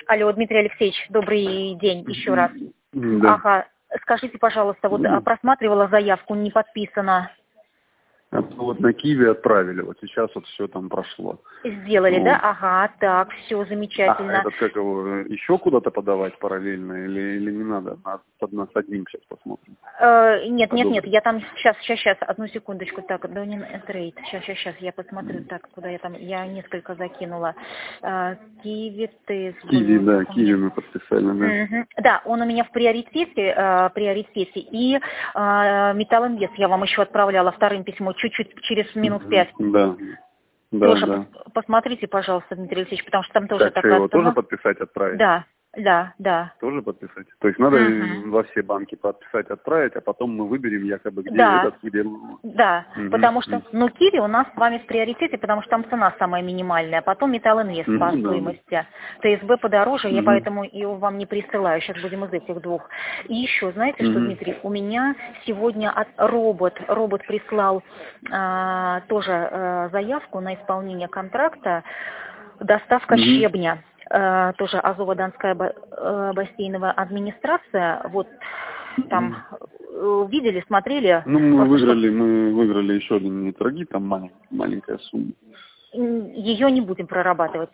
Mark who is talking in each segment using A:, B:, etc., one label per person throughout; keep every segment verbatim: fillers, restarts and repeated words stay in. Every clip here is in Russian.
A: Алло, Дмитрий Алексеевич, добрый день еще раз.
B: Да.
A: Ага, скажите, пожалуйста, вот а, просматривала заявку, не подписана.
B: Это вот на Киеве отправили, вот сейчас вот все там прошло.
A: Сделали,
B: Вот.
A: да? Ага, так, все замечательно.
B: А этот как его, еще куда-то подавать параллельно или, или не надо? А, с, одна, с одним сейчас посмотрим.
A: Э, нет, нет, нет,
B: Подобрый.
A: я там сейчас, сейчас, сейчас, одну секундочку, так, Донин Трейд, сейчас, сейчас, сейчас, я посмотрю, так, куда я там, я несколько закинула. Э, Киви, ТСБ.
B: Киви, да, Киви мы подписали, да.
A: Мгм. Да, он у меня в приоритете, э, приоритете, и э, Металлинвест я вам еще отправляла вторым письмо, чуть-чуть через минут пять.
B: Да, да,
A: Тоже
B: да.
A: пос- посмотрите, пожалуйста, Дмитрий Алексеевич, потому что там тоже
B: Так, что
A: такая
B: его тоже
A: остановка.
B: подписать, отправить?
A: Да, да, да.
B: Тоже подписать? То есть надо
A: Мгм.
B: во все банки подписать, отправить, а потом мы выберем якобы где
A: Да,
B: этот, где...
A: да,
B: Мгм.
A: потому что, ну, Киви у нас с вами в приоритете, потому что там цена самая минимальная, потом Металлинвест по
B: Мгм, да.
A: стоимости, ТСБ подороже, я
B: Мгм.
A: поэтому его вам не присылаю, сейчас будем из этих двух. И еще, знаете что,
B: Мгм.
A: Дмитрий, у меня сегодня от робот, робот прислал а, тоже а, заявку на исполнение контракта, доставка
B: Мгм.
A: щебня. Э, тоже Азово-Донская ба- э, бассейновая администрация, вот там э, видели, смотрели,
B: Ну, мы
A: просто что
B: выиграли, мы выиграли еще один торги, там малень- маленькая сумма.
A: ее не будем прорабатывать.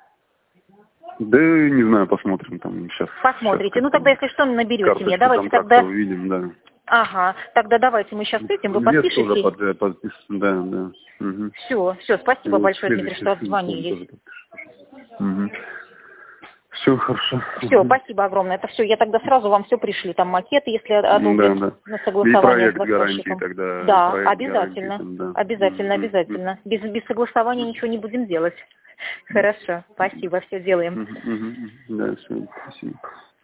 B: Да, не знаю, посмотрим там сейчас.
A: Посмотрите. Ну тогда, если что, наберете
B: Карточку
A: мне. Давайте
B: контракта
A: тогда.
B: увидим, да.
A: Ага, тогда давайте мы сейчас с этим, вы
B: Вес тоже
A: подпишите.
B: под, подписан, да, да. Угу.
A: Все, все, спасибо
B: Вот
A: большое, Дмитрий, что отзвонились.
B: Угу. Все хорошо.
A: Все, спасибо огромное. Это все. Я тогда сразу вам все пришлю. Там макеты, если
B: Да,
A: одобрят
B: да.
A: на
B: И
A: согласование с
B: проект гарантии
A: поставщиком.
B: тогда.
A: Да,
B: Проект
A: обязательно.
B: гарантии, там, да.
A: Обязательно,
B: Мгм.
A: обязательно. Без, без согласования ничего не будем делать. Хорошо, спасибо, все делаем.
B: Мгм, мгм, мгм. Да, все, спасибо.